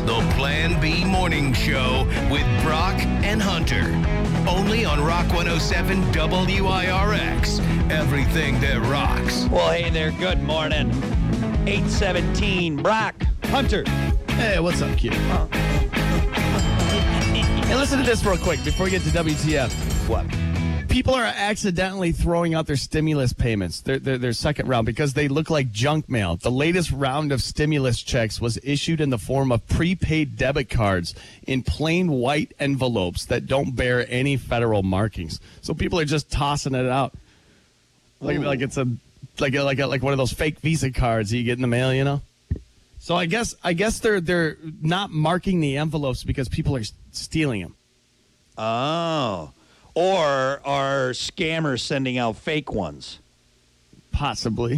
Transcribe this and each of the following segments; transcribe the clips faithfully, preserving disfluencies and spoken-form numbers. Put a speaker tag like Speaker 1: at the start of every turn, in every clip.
Speaker 1: the Plan B Morning Show with Brock and Hunter. Only on Rock one oh seven W I R X. Everything that rocks.
Speaker 2: Well, hey there. Good morning. eight seventeen, Brock, Hunter.
Speaker 3: Hey, what's up, kid? Oh. Hey, listen to this real quick before we get to W T F.
Speaker 2: What?
Speaker 3: People are accidentally throwing out their stimulus payments, their, their, their second round, because they look like junk mail. The latest round of stimulus checks was issued in the form of prepaid debit cards in plain white envelopes that don't bear any federal markings. So people are just tossing it out like, like it's a like a, like a, like one of those fake Visa cards you get in the mail, you know. So I guess I guess they're they're not marking the envelopes because people are stealing them.
Speaker 2: Oh. Or are scammers sending out fake ones?
Speaker 3: Possibly.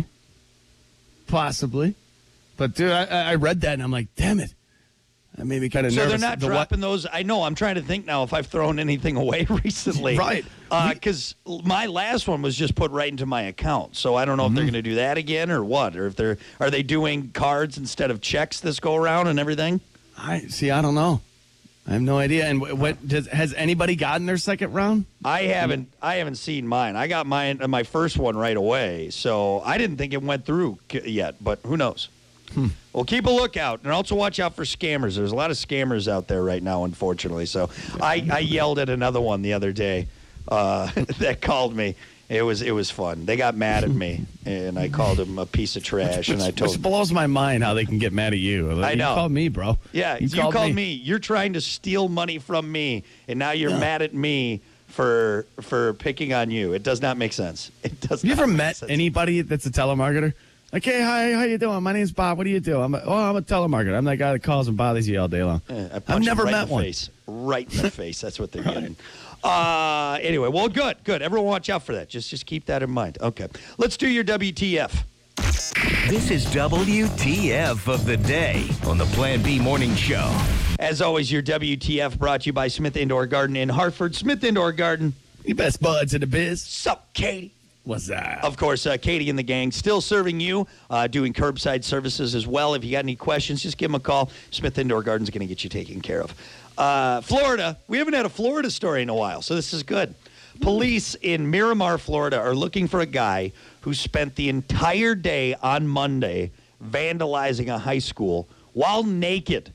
Speaker 3: Possibly. But, dude, I, I read that, and I'm like, damn it. That made me kind of
Speaker 2: so
Speaker 3: nervous.
Speaker 2: So they're not
Speaker 3: the
Speaker 2: dropping
Speaker 3: what?
Speaker 2: those. I know. I'm trying to think now if I've thrown anything away recently.
Speaker 3: Right.
Speaker 2: Because uh, my last one was just put right into my account. So I don't know mm-hmm. if they're going to do that again or what. Or if they're are they doing cards instead of checks this go around and everything?
Speaker 3: I See, I don't know. I have no idea. And what does has anybody gotten their second round?
Speaker 2: I haven't. I haven't seen mine. I got mine, my first one right away. So I didn't think it went through yet. But who knows? Hmm. Well, keep a lookout, and also watch out for scammers. There's a lot of scammers out there right now, unfortunately. So I, I yelled at another one the other day uh, that called me. It was it was fun. They got mad at me, and I called them a piece of trash.
Speaker 3: Which,
Speaker 2: and I told
Speaker 3: which blows my mind how they can get mad at you.
Speaker 2: I
Speaker 3: you
Speaker 2: know.
Speaker 3: You called me, bro.
Speaker 2: Yeah, you, you called, called me. me. You're trying to steal money from me, and now you're yeah. mad at me for for picking on you. It does not make sense. It does.
Speaker 3: Have you
Speaker 2: not
Speaker 3: ever
Speaker 2: make
Speaker 3: met
Speaker 2: sense.
Speaker 3: anybody that's a telemarketer? Like, hey, hi, how you doing? My name's Bob. What do you do? I'm a, oh, I'm a telemarketer. I'm that guy that calls and bothers you all day long.
Speaker 2: Yeah,
Speaker 3: I've never
Speaker 2: right
Speaker 3: met
Speaker 2: in the
Speaker 3: one.
Speaker 2: Face. Right in the face. That's what they're getting. Uh, anyway, well, good, good. Everyone watch out for that. Just just keep that in mind. Okay. Let's do your W T F.
Speaker 1: This is W T F of the day on the Plan B Morning Show.
Speaker 2: As always, your W T F brought to you by Smith Indoor Garden in Hartford. Smith Indoor Garden.
Speaker 3: You best buds in the biz.
Speaker 2: Sup, Katie?
Speaker 3: What's that?
Speaker 2: Of course, uh, Katie and the gang still serving you, uh, doing curbside services as well. If you got any questions, just give them a call. Smith Indoor Garden's going to get you taken care of. Uh, Florida, we haven't had a Florida story in a while, so this is good. Police in Miramar, Florida are looking for a guy who spent the entire day on Monday vandalizing a high school while naked.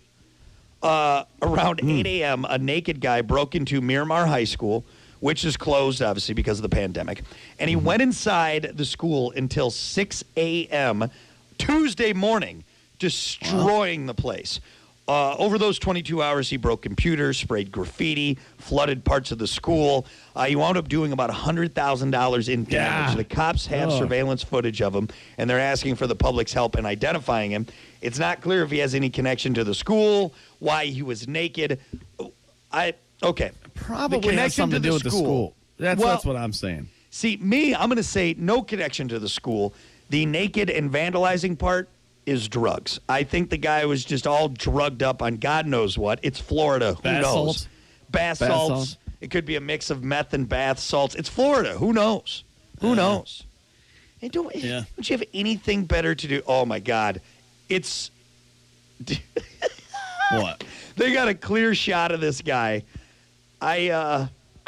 Speaker 2: Uh, around mm. eight a.m., a naked guy broke into Miramar High School, which is closed, obviously, because of the pandemic. And he mm-hmm. went inside the school until six a.m. Tuesday morning, destroying wow. the place. Uh, over those twenty-two hours, he broke computers, sprayed graffiti, flooded parts of the school. Uh, he wound up doing about one hundred thousand dollars in damage.
Speaker 3: Yeah.
Speaker 2: The cops have
Speaker 3: oh.
Speaker 2: surveillance footage of him, and they're asking for the public's help in identifying him. It's not clear if he has any connection to the school, why he was naked. I Okay.
Speaker 3: Probably has something to, to do with
Speaker 2: school.
Speaker 3: the school. That's,
Speaker 2: well,
Speaker 3: that's what I'm saying.
Speaker 2: See, me, I'm going to say no connection to the school. The naked and vandalizing part is drugs. I think the guy was just all drugged up on God knows what. It's Florida. Who
Speaker 3: bath
Speaker 2: knows?
Speaker 3: Salts.
Speaker 2: Bath,
Speaker 3: bath
Speaker 2: salts.
Speaker 3: salts.
Speaker 2: It could be a mix of meth and bath salts. It's Florida. Who knows? Who uh, knows? And don't,
Speaker 3: yeah.
Speaker 2: don't you have anything better to do? Oh, my God. It's...
Speaker 3: What?
Speaker 2: They got a clear shot of this guy. I, uh...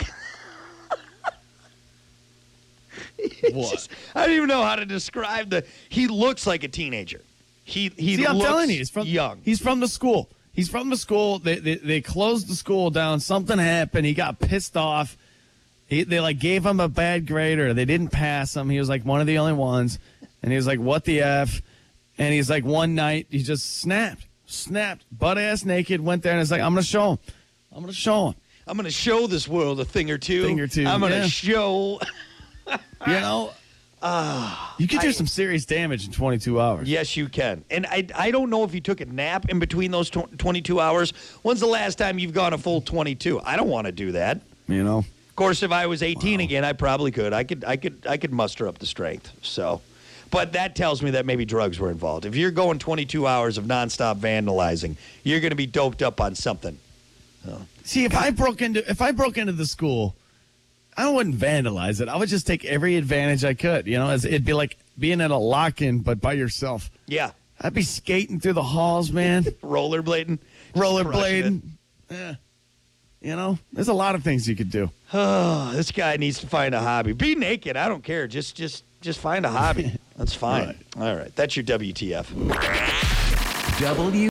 Speaker 3: What?
Speaker 2: Just, I don't even know how to describe the... He looks like a teenager. He he
Speaker 3: See, I'm
Speaker 2: looks
Speaker 3: telling you, he's from,
Speaker 2: young.
Speaker 3: He's from the school. He's from the school. They, they they closed the school down. Something happened. He got pissed off. He, they like gave him a bad grade or they didn't pass him. He was like one of the only ones. And he was like, what the F? And he's like, one night, he just snapped. Snapped. Butt-ass naked. Went there and it's like, I'm going to show him. I'm going to show him.
Speaker 2: I'm going to show this world a thing or two.
Speaker 3: Thing or two.
Speaker 2: I'm going to
Speaker 3: yeah.
Speaker 2: show...
Speaker 3: You know, uh, you could do I, some serious damage in twenty-two hours.
Speaker 2: Yes, you can. And I, I don't know if you took a nap in between those tw- twenty-two hours. When's the last time you've gone a full twenty-two? I don't want to do that.
Speaker 3: You know.
Speaker 2: Of course, if I was eighteen
Speaker 3: wow.
Speaker 2: again, I probably could. I could I could I could muster up the strength. So, but that tells me that maybe drugs were involved. If you're going twenty-two hours of nonstop vandalizing, you're going to be doped up on something.
Speaker 3: Oh. See, if I broke into if I broke into the school, I wouldn't vandalize it. I would just take every advantage I could. You know, as it'd be like being at a lock-in, but by yourself.
Speaker 2: Yeah.
Speaker 3: I'd be skating through the halls, man.
Speaker 2: Rollerblading.
Speaker 3: Rollerblading. Yeah. You know, there's a lot of things you could do.
Speaker 2: Oh, this guy needs to find a hobby. Be naked. I don't care. Just just, just find a hobby. That's fine.
Speaker 3: Right.
Speaker 2: All right. That's your W T F.
Speaker 1: W